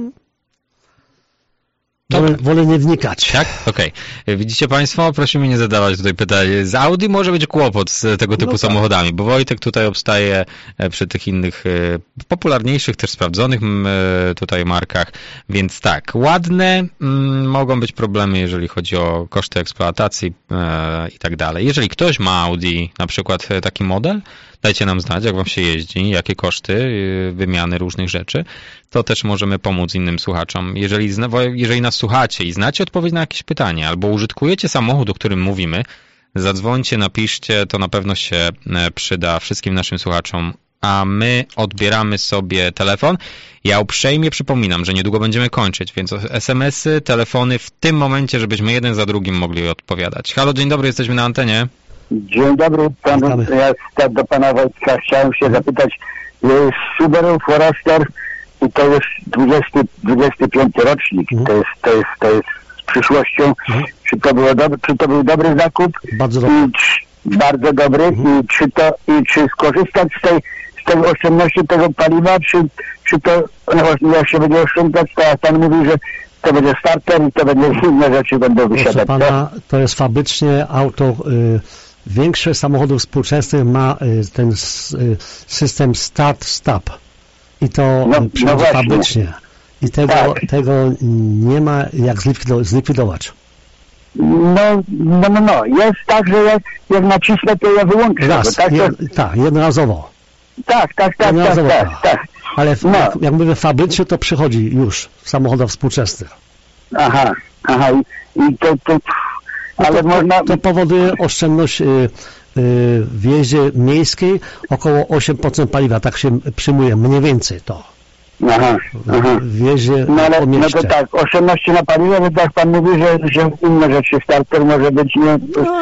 Wolę, wolę nie wnikać. tak? Okej. Widzicie Państwo, prosimy nie zadawać tutaj pytań. Z Audi może być kłopot z tego typu No tak. samochodami, bo Wojtek tutaj obstaje e, przy tych innych e, popularniejszych, też sprawdzonych m, e, tutaj markach, więc tak, ładne, m, mogą być problemy, jeżeli chodzi o koszty eksploatacji e, i tak dalej. Jeżeli ktoś ma Audi, na przykład e, taki model, dajcie nam znać, jak wam się jeździ, jakie koszty y, wymiany różnych rzeczy, to też możemy pomóc innym słuchaczom. Jeżeli, zna, jeżeli nas słuchacie i znacie odpowiedź na jakieś pytanie, albo użytkujecie samochód, o którym mówimy, zadzwońcie, napiszcie, to na pewno się e, przyda wszystkim naszym słuchaczom, a my odbieramy sobie telefon. Ja uprzejmie przypominam, że niedługo będziemy kończyć, więc es em es y, telefony w tym momencie, żebyśmy jeden za drugim mogli odpowiadać. Halo, dzień dobry, jesteśmy na antenie. Dzień dobry, panu, ja do pana Wojtka chciałem się zapytać, jest Subaru Forester i to jest dwudziesty, dwudziesty piąty rocznik, Mhm. to, jest, to, jest, to jest z przyszłością, Mhm. czy, to było dob- czy to był dobry zakup? Bardzo dobry. I czy, bardzo dobry Mhm. i czy to i czy skorzystać z tej, z tej oszczędności tego paliwa, czy, czy to no, jak się będzie oszczędzać, to jak pan mówi, że to będzie starter i to będzie inne rzeczy będą Proszę wysiadać. pana, to jest fabrycznie auto. Y, większość samochodów współczesnych ma y, ten s, y, system start-stop. I to No, y, no przychodzi właśnie. fabrycznie. I tego, Tak. tego nie ma jak zlikwido- zlikwidować. No, no, no, no. Jest tak, że jak, jak nacisnę, to ja wyłączę. Raz, Bo tak, to, jed, tak, jednorazowo. tak, tak, tak, tak, jednorazowo, tak, tak. tak. Ale w, No. jak, jak mówię fabrycznie, to przychodzi już w samochodach współczesnych. Aha, aha. I, i to, to, ale to, można... to powoduje oszczędność y, y, w jeździe miejskiej około osiem procent paliwa, tak się przyjmuje, mniej więcej to. Aha, aha. W jeździe No ale po no mieście. to tak, oszczędności na paliwo, bo tak pan mówi, że, że inne rzeczy starter może być nie...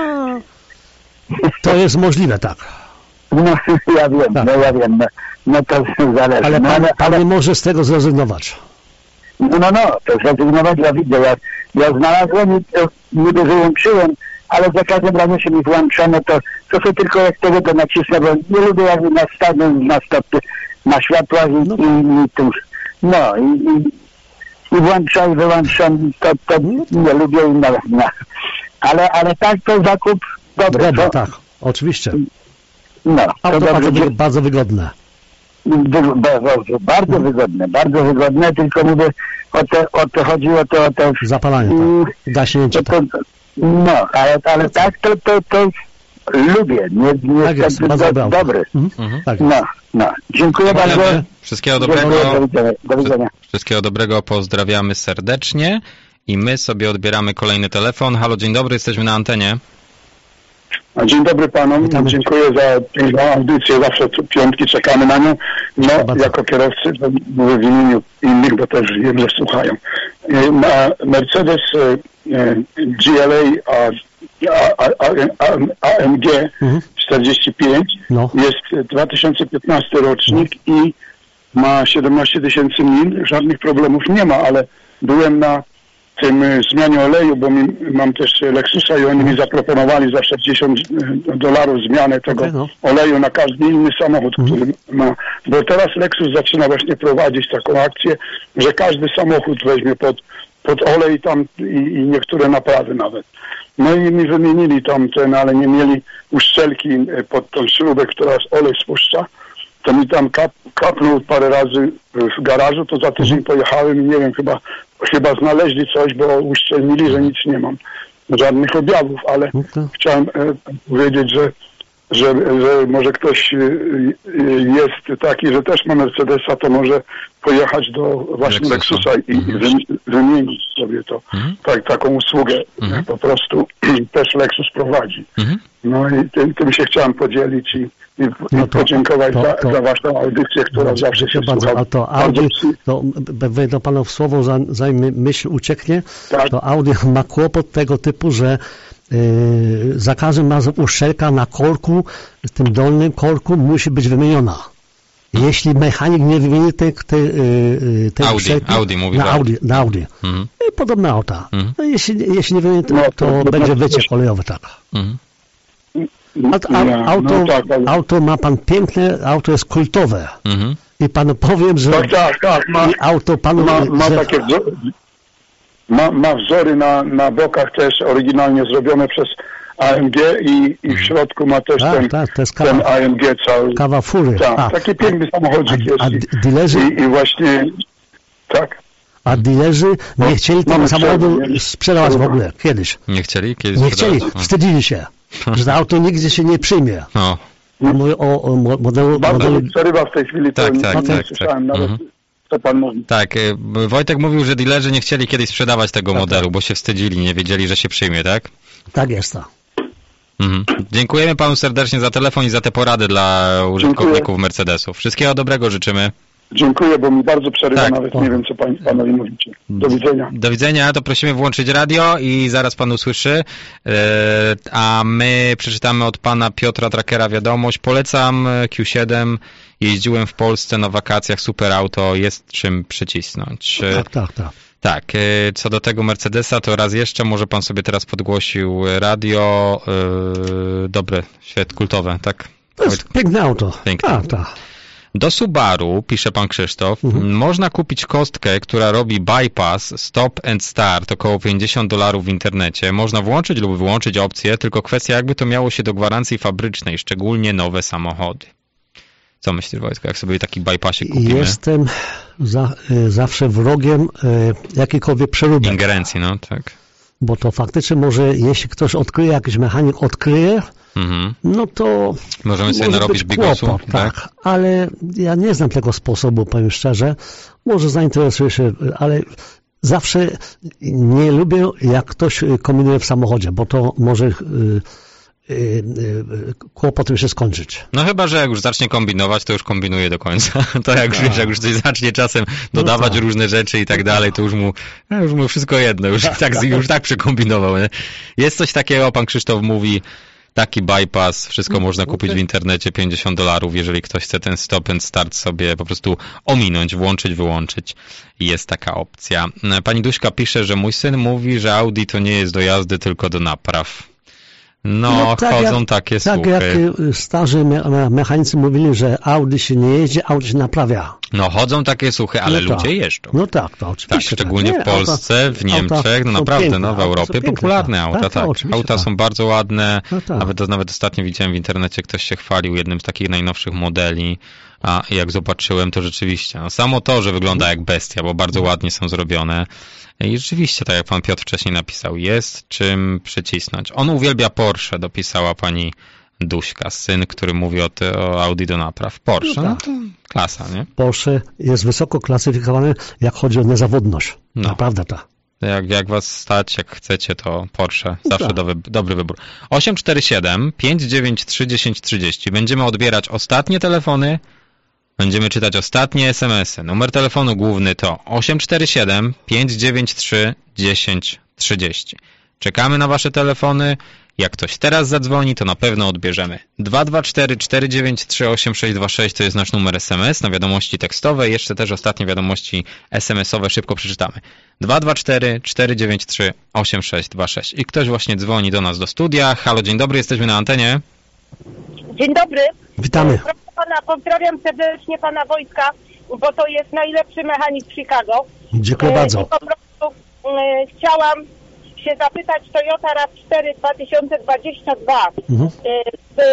To jest możliwe, tak. No ja wiem, Tak. no ja wiem, no, no to zależy. Ale no, pan, ale, pan ale nie może z tego zrezygnować. no, no, no, to zrezygnować ja widzę, ja, ja znalazłem i to niby wyłączyłem, ale za każdym razem się mi włączono, to, to sobie tylko jak tego to nacisnę, bo nie lubię jakby na stanie, na stopy, na światłach i, No. i, i tu, no i, i, i włączam i wyłączam, to, to nie lubię i na, na. Ale, ale tak to zakup dobry, Dobra, co? tak, oczywiście. No, to Auto dobrze, bardzo, dzie- wy- bardzo wygodne. Wy- bardzo, bardzo wygodne, bardzo wygodne, tylko mówię, o to, o to chodzi, o to, o to, Zapalanie, Mm, tak. Gaśnięcie, to, tak. to no, ale, ale tak, to, to, to lubię, nie, nie Tak jest, do, bardzo dobre auto. dobry. Mhm. Mhm. Tak jest. No, no, dziękuję bardzo. Dziękujemy. Wszystkiego dobrego. Dziękuję, do widzenia. Do widzenia. Wszystkiego dobrego, pozdrawiamy serdecznie i my sobie odbieramy kolejny telefon. Halo, dzień dobry, jesteśmy na antenie. Dzień dobry panom, Witamy. dziękuję za piękną audycję, zawsze tu piątki czekamy na nią. No, Bardzo. jako kierowcy, to mówię w imieniu innych, bo też wiem, że słuchają. E, Na Mercedes e, e, G L A a, a, a, a, A M G Mhm. czterdzieści pięć No. jest dwa tysiące piętnasty rocznik i ma siedemnaście tysięcy mil, żadnych problemów nie ma, ale byłem na tym e, zmianie oleju, bo mi, mam też Lexusa i oni mi zaproponowali za sześćdziesiąt dolarów zmianę tego Okej, no. oleju na każdy inny samochód, Mhm. który ma. Bo teraz Lexus zaczyna właśnie prowadzić taką akcję, że każdy samochód weźmie pod pod olej tam i, i niektóre naprawy nawet. No i mi wymienili tam ten, ale nie mieli uszczelki pod tą śrubę, która olej spuszcza. To mi tam kap, kapnął parę razy w garażu, to za tydzień pojechałem i nie wiem, chyba, chyba znaleźli coś, bo uszczelnili, że nic nie mam. Żadnych objawów, ale okay. chciałem e, powiedzieć, że, że, że może ktoś e, jest taki, że też ma Mercedesa, to może pojechać do właśnie Lexusa i, mm-hmm. i wymienić sobie to, mm-hmm. tak, taką usługę. Mm-hmm. Po prostu też Lexus prowadzi. Mm-hmm. No i tym, tym się chciałem podzielić i, i, no to, podziękować to, to, za, za waszą audycję, która no, zawsze się bardzo, słucha. A to Audi, to wejdę panu w słowo, zanim myśl ucieknie, tak. To Audi ma kłopot tego typu, że yy, za każdym razem uszczelka na korku, w tym dolnym korku musi być wymieniona. Jeśli mechanik nie wymieni tej, tej, tej Audi, uszczelki, Audi mówi na Audi, na Audi. Mhm. I podobne auta. Mhm. No, jeśli, jeśli nie wymieni, to, to będzie wyciek olejowy, tak. Mhm. A, a, auto, no tak, ale... auto ma pan piękne, auto jest kultowe. Mhm. I panu powiem, że tak, tak, tak, ma, auto panu... Ma, ma że... takie wzory, ma, ma wzory na, na bokach też oryginalnie zrobione przez A M G i, i w środku ma też tak, ten, tak, to jest kawa, ten A M G cały. Kawa fury. Tak, a, taki piękny samochodzik a, jest. A dilerzy... I, I właśnie, tak. A dilerzy nie no, chcieli tego samochodu sprzedawać w ogóle, kiedyś. Nie chcieli? Kiedyś nie chcieli, wstydzili się, że to auto nigdzie się nie przyjmie. No. A mówię o, o modelu... Bardzo modelu... przerywa w tej chwili, tak, to tak, nie, tak, nie słyszałem tak. nawet, mhm. co pan mówi. Tak, Wojtek mówił, że dilerzy nie chcieli kiedyś sprzedawać tego tak, modelu, tak. bo się wstydzili, nie wiedzieli, że się przyjmie, tak? Tak jest to. Mhm. Dziękujemy panu serdecznie za telefon i za te porady dla użytkowników Dziękuję. Mercedesów. Wszystkiego dobrego życzymy. Dziękuję, bo mi bardzo przerywa, tak. nawet nie wiem, co pan, panowie mówicie. Do widzenia. Do widzenia, to prosimy włączyć radio i zaraz pan usłyszy. A my przeczytamy od pana Piotra Trackera wiadomość. Polecam Q siedem, jeździłem w Polsce na wakacjach, super auto, jest czym przycisnąć. Tak, tak, tak. Tak, co do tego Mercedesa, to raz jeszcze, może pan sobie teraz podgłosił radio, yy, dobre, świetne, kultowe, tak? To jest piękne auto. Piękne. Tak, tak. Do Subaru, pisze pan Krzysztof, mhm. można kupić kostkę, która robi bypass, stop and start, około pięćdziesiąt dolarów w internecie. Można włączyć lub wyłączyć opcję, tylko kwestia jakby to miało się do gwarancji fabrycznej, szczególnie nowe samochody. Co myślisz, Wojtku, jak sobie taki bypassik kupimy? Jestem za, y, zawsze wrogiem y, jakiejkolwiek przeróbek. Ingerencji, no tak. Bo to faktycznie może, jeśli ktoś odkryje, jakiś mechanik odkryje, mhm. no to możemy sobie może narobić bigosu, tak? tak? Ale ja nie znam tego sposobu, powiem szczerze. Może zainteresuję się, ale zawsze nie lubię, jak ktoś kombinuje w samochodzie, bo to może... Y, kłopotem się skończyć. No chyba, że jak już zacznie kombinować, to już kombinuje do końca. To jak, tak. wiesz, jak już coś zacznie czasem dodawać no tak. różne rzeczy i tak dalej, to już mu, no już mu wszystko jedno, już tak, już tak przekombinował. Nie? Jest coś takiego, pan Krzysztof mówi, taki bypass, wszystko można kupić w internecie, pięćdziesiąt dolarów, jeżeli ktoś chce ten stop and start sobie po prostu ominąć, włączyć, wyłączyć. Jest taka opcja. Pani Duśka pisze, że mój syn mówi, że Audi to nie jest do jazdy, tylko do napraw. No, no tak chodzą jak, takie tak słuchy. Tak jak starzy me mechanicy mówili, że Audi się nie jeździ, Audi się naprawia. No chodzą takie słuchy, ale no ludzie tak. jeżdżą. No tak, to oczywiście. Tak, szczególnie tak. w Polsce, auta, w Niemczech, no naprawdę, piękne, no w Europie popularne auta, tak. tak. Auta tak. są bardzo ładne, no tak. nawet, nawet ostatnio widziałem w internecie, ktoś się chwalił jednym z takich najnowszych modeli, a jak zobaczyłem, to rzeczywiście, no, samo to, że wygląda jak bestia, bo bardzo ładnie są zrobione. I rzeczywiście, tak jak pan Piotr wcześniej napisał, jest czym przycisnąć. On uwielbia Porsche, dopisała pani Duśka, syn, który mówi o, te, o Audi do napraw. Porsche, no, tak. no to klasa, nie? Porsche jest wysoko klasyfikowany, jak chodzi o niezawodność. No. Naprawdę tak. Jak, jak was stać, jak chcecie, to Porsche. Zawsze tak. dobry, dobry wybór. osiem cztery siedem, pięć dziewięć trzy, dziesięć trzydzieści. Będziemy odbierać ostatnie telefony. Będziemy czytać ostatnie es em esy. Numer telefonu główny to osiem cztery siedem, pięć dziewięć trzy, dziesięć trzydzieści. Czekamy na wasze telefony. Jak ktoś teraz zadzwoni, to na pewno odbierzemy. dwa dwa cztery, cztery dziewięć trzy, osiem sześć dwa sześć to jest nasz numer es em es na wiadomości tekstowe. Jeszcze też ostatnie wiadomości es em esowe szybko przeczytamy. dwa dwa cztery, cztery dziewięć trzy, osiem sześć dwa sześć. I ktoś właśnie dzwoni do nas do studia. Halo, dzień dobry, jesteśmy na antenie. Dzień dobry. Witamy. Pana, pozdrawiam serdecznie pana Wojtka, bo to jest najlepszy mechanik w Chicago. Dziękuję e, bardzo. Po prostu y, chciałam się zapytać Toyota raw cztery dwa tysiące dwadzieścia dwa. Mhm. Y,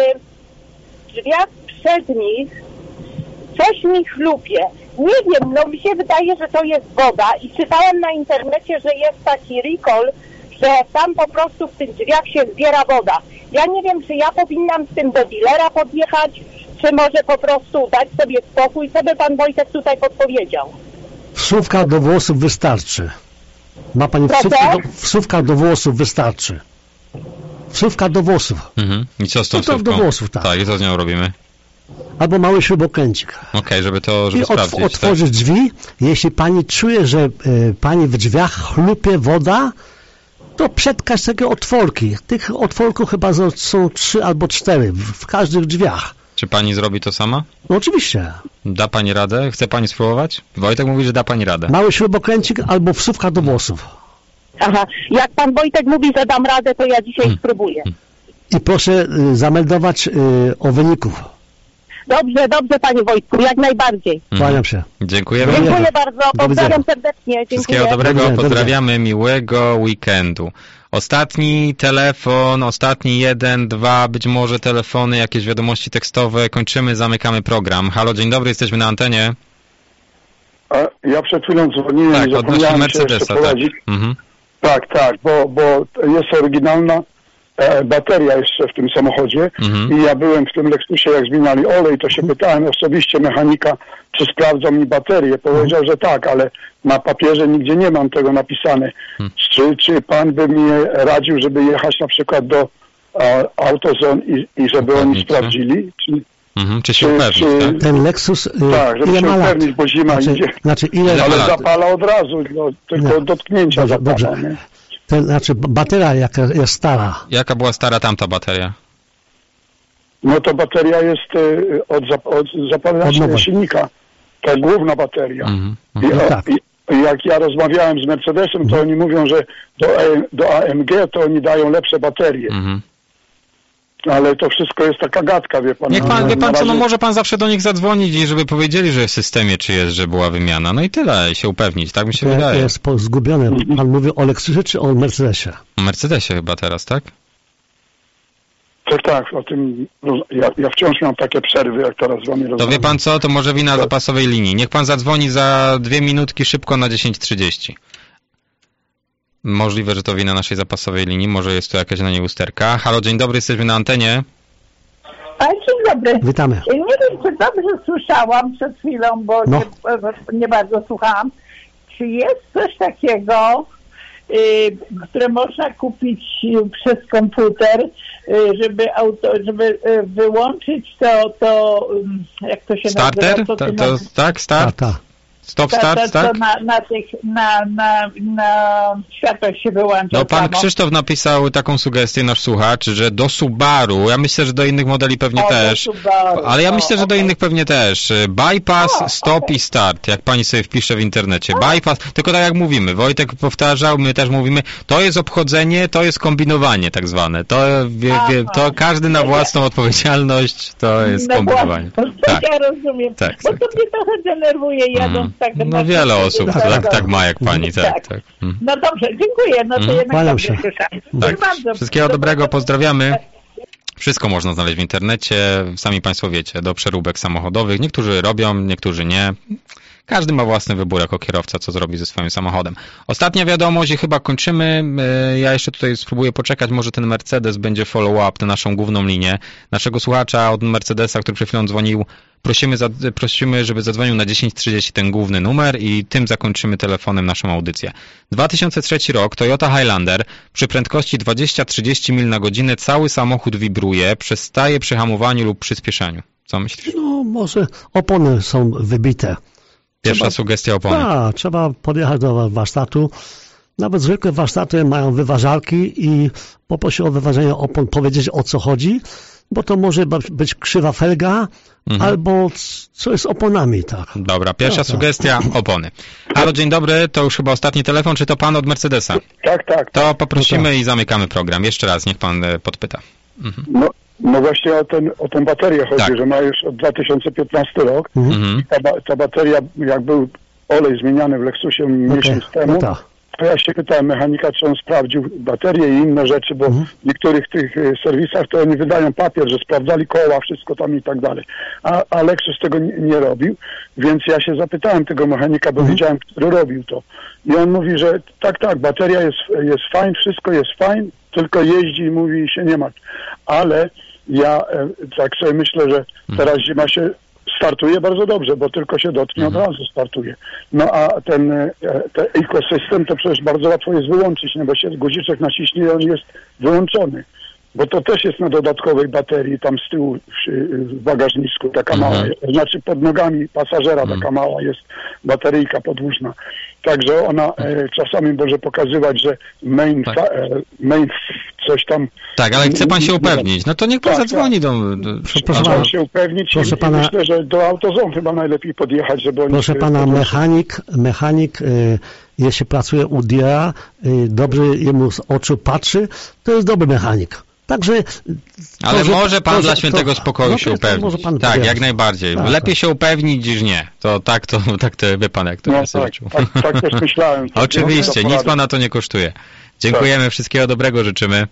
w drzwiach przednich coś mi chlupie. Nie wiem, no mi się wydaje, że to jest woda i czytałam na internecie, że jest taki recall, że tam po prostu w tych drzwiach się zbiera woda. Ja nie wiem, czy ja powinnam z tym do dealera podjechać, czy może po prostu dać sobie spokój. Co by pan Wojtek tutaj podpowiedział? Wsówka do włosów wystarczy. Ma pani wsówka do, wsówka do włosów wystarczy. Wsówka do włosów. Mhm. I co z tą No to wsówką? do włosów, tak. Tak, i co z nią robimy? Albo mały śrubokręcik. Okej, okay, żeby to, żeby I sprawdzić. otw- otworzyć tak? drzwi. Jeśli pani czuje, że y, pani w drzwiach chlupie woda, to przetkaż takie otworki. Tych otworków chyba są trzy albo cztery w, w każdych drzwiach. Czy pani zrobi to sama? No oczywiście. Da pani radę? Chce pani spróbować? Wojtek mówi, że da pani radę. Mały śrubokręcik albo wsówka do włosów. Aha, jak pan Wojtek mówi, że dam radę, to ja dzisiaj hmm. spróbuję. I proszę y, zameldować y, o wyniku. Dobrze, dobrze panie Wojtku, jak najbardziej. Kłaniam się. Dziękujemy. Dziękuję bardzo, pozdrawiam serdecznie. Dziękuję. Wszystkiego dobrego, pozdrawiamy, miłego weekendu. Ostatni telefon, ostatni jeden, dwa, być może telefony, jakieś wiadomości tekstowe. Kończymy, zamykamy program. Halo, dzień dobry, jesteśmy na antenie. A ja przed chwilą dzwoniłem tak, i zapomniałem Mercedesa, się prowadzić. Tak. Mhm. tak, tak, bo, bo jest oryginalna e, bateria jeszcze w tym samochodzie mhm. i ja byłem w tym Lexusie, jak zmieniali olej, to się pytałem osobiście mechanika, czy sprawdzą mi baterię. Powiedział, że tak, ale na papierze nigdzie nie mam tego napisane. Hmm. Czy, czy pan by mi radził, żeby jechać na przykład do e, AutoZone i, i żeby upewnić, oni sprawdzili? Czy, mhm, czy się upewnić, czy, tak? Ten Lexus, y, tak, żeby ile się ma upewnić, lat? bo zima znaczy, idzie. Znaczy, ile ale lat? zapala od razu, no, tylko no. dotknięcia dobrze, zapala. dobrze. Nie? Ten, znaczy, bateria jaka jest stara. Jaka była stara tamta bateria? No to bateria jest y, od, zap, od zapalania silnika. Ta główna bateria. Mhm. I, No tak. i, I jak ja rozmawiałem z Mercedesem, to oni mówią, że do, do A M G to oni dają lepsze baterie. Mhm. Ale to wszystko jest taka gadka, wie pan. Niech pan, no, wie pan co, no razie... może pan zawsze do nich zadzwonić i żeby powiedzieli, że w systemie czy jest, że była wymiana. No i tyle, i się upewnić, tak mi się to wydaje. jest zgubione. Pan mówi o Lexusie czy o Mercedesie? O Mercedesie chyba teraz, tak? Tak, tak, o tym, ja, ja wciąż mam takie przerwy, jak teraz z wami rozmawiam. To wie pan co, to może wina tak. zapasowej linii. Niech pan zadzwoni za dwie minutki szybko na dziesięć trzydzieści. Możliwe, że to wina naszej zapasowej linii, może jest tu jakaś na niej usterka. Halo, dzień dobry, jesteśmy na antenie. A, dzień dobry. Witamy. Nie wiem, czy dobrze słyszałam przed chwilą, bo no. nie, nie bardzo słuchałam. Czy jest coś takiego, y, które można kupić przez komputer, y, żeby auto, żeby y, wyłączyć to, to jak to się Starter? nazywa? To, to, tak, start? Ta, ta. Stop to, start, to, tak? To na, na tych, na, na, na światłach się wyłącza. No pan samo. Krzysztof napisał taką sugestię, nasz słuchacz, że do Subaru, ja myślę, że do innych modeli pewnie o, też, Subaru, ale ja o, myślę, że do okay. innych pewnie też. Bypass, o, stop okay. i start, jak pani sobie wpisze w internecie. O. Bypass, tylko tak jak mówimy, Wojtek powtarzał, my też mówimy, to jest obchodzenie, to jest kombinowanie tak zwane. To, wie, wie, to każdy na własną odpowiedzialność, to jest no kombinowanie. Właśnie, tak. Ja rozumiem, tak, bo tak, to mnie trochę denerwuje jadąc mm. tak. No wiele osób tak, tak, tak ma jak pani, tak. tak. tak. Mm. No dobrze, dziękuję, no to mm. jednak dobrze się. słyszałem. Tak. Bardzo. Wszystkiego dobrego, pozdrawiamy. Wszystko można znaleźć w internecie, sami państwo wiecie, do przeróbek samochodowych. Niektórzy robią, niektórzy nie. Każdy ma własny wybór jako kierowca, co zrobi ze swoim samochodem. Ostatnia wiadomość i chyba kończymy. Ja jeszcze tutaj spróbuję poczekać, może ten Mercedes będzie follow-up na naszą główną linię. Naszego słuchacza od Mercedesa, który przed chwilą dzwonił, prosimy, za, prosimy, żeby zadzwonił na dziesięć trzydzieści ten główny numer i tym zakończymy telefonem naszą audycję. dwa tysiące trzeci rok, Toyota Highlander, przy prędkości dwadzieścia trzydzieści mil na godzinę cały samochód wibruje, przestaje przy hamowaniu lub przyspieszaniu. Co myślisz? No może opony są wybite. Pierwsza trzeba, sugestia opony. Tak, trzeba podjechać do warsztatu. Nawet zwykłe warsztaty mają wyważalki i poprosić o wyważenie opon, powiedzieć o co chodzi, bo to może być krzywa felga mhm. albo co jest oponami, tak. Dobra, pierwsza no, sugestia, tak. opony. Halo, dzień dobry, to już chyba ostatni telefon, czy to pan od Mercedesa? Tak, tak. To poprosimy no tak. i zamykamy program. Jeszcze raz, niech pan podpyta. Mhm. No, no właśnie o, ten, o tę baterię chodzi, tak. że ma już od dwa tysiące piętnasty rok. Mhm. Ta, ta bateria, jak był olej zmieniany w Lexusie okay. miesiąc temu, no tak. A ja się pytałem mechanika, czy on sprawdził baterie i inne rzeczy, bo mhm. w niektórych tych serwisach to oni wydają papier, że sprawdzali koła, wszystko tam i tak dalej. A, a Lexus tego nie, nie robił, więc ja się zapytałem tego mechanika, bo mhm. wiedziałem, który robił to. I on mówi, że tak, tak, bateria jest, jest fajna, wszystko jest fajne, tylko jeździ i mówi się nie martw. Ale ja tak sobie myślę, że teraz zima się startuje bardzo dobrze, bo tylko się dotknie, od razu startuje. No a ten, ten ekosystem to przecież bardzo łatwo jest wyłączyć, no bo się guziczek naciśnie i on jest wyłączony. Bo to też jest na dodatkowej baterii, tam z tyłu w bagażnisku taka mhm. mała, znaczy pod nogami pasażera mhm. taka mała jest bateryjka podłużna. Także ona e, czasami może pokazywać, że main, tak. e, main coś tam... Tak, ale chce pan się upewnić. No to niech pan tak, zadzwoni tak. do... do... Proszę pana, się upewnić proszę i, pana, i myślę, że do AutoZone chyba najlepiej podjechać, żeby oni... Proszę pana, mechanik, mechanik y, jeśli pracuje u diera, y, dobrze jemu z oczu patrzy, to jest dobry mechanik. Także... Ale to, że, może pan to, dla świętego to, spokoju no, się upewnić. Tak, powiedzieć. Jak najbardziej. Tak, Lepiej tak. się upewnić niż nie. To tak to, tak to wie pan, jak to no, jest. Tak, tak, tak też myślałem. Oczywiście, nic pana to nie kosztuje. Dziękujemy, tak. Wszystkiego dobrego życzymy.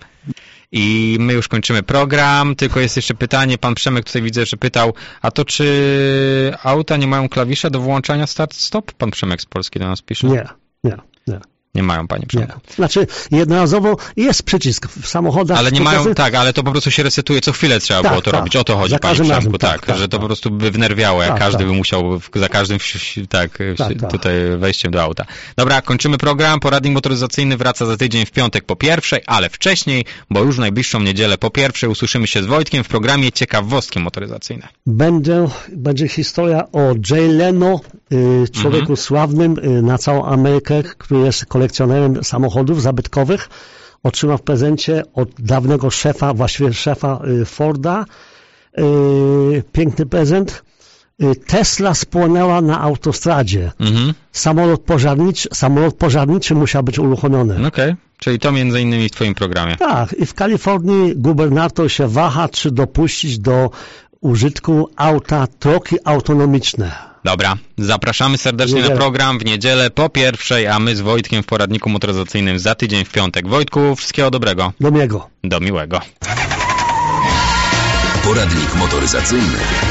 I my już kończymy program, tylko jest jeszcze pytanie, pan Przemek tutaj widzę, że pytał, a to czy auta nie mają klawisza do włączania start-stop? Pan Przemek z Polski do nas pisze. Nie, nie, nie. Nie mają, panie Przemku. Nie. Znaczy, jednorazowo jest przycisk w samochodach. Ale nie mają, tak, ale to po prostu się resetuje, co chwilę trzeba tak, było to tak. robić. O to chodzi, panie Przemku, tak, tak, że to tak. po prostu by wnerwiało, jak tak, każdy tak. by musiał za każdym tak, tak, tutaj wejściem do auta. Dobra, kończymy program. Poradnik motoryzacyjny wraca za tydzień w piątek po pierwszej, ale wcześniej, bo już w najbliższą niedzielę po pierwszej usłyszymy się z Wojtkiem w programie Ciekawostki motoryzacyjne. Będzie, będzie historia o Jay Leno, człowieku mhm. sławnym na całą Amerykę, który jest kolekcjonerem samochodów zabytkowych. Otrzymał w prezencie od dawnego szefa, właściwie szefa Forda, piękny prezent. Tesla spłonęła na autostradzie. Mhm. Samolot pożarniczy, samolot pożarniczy musiał być uruchomiony. Okej, okay. Czyli to między innymi w twoim programie. Tak, i w Kalifornii gubernator się waha, czy dopuścić do użytku auta troki autonomiczne. Dobra, zapraszamy serdecznie na program w niedzielę po pierwszej, a my z Wojtkiem w poradniku motoryzacyjnym za tydzień w piątek. Wojtku, wszystkiego dobrego. Do miłego. Do miłego. Poradnik motoryzacyjny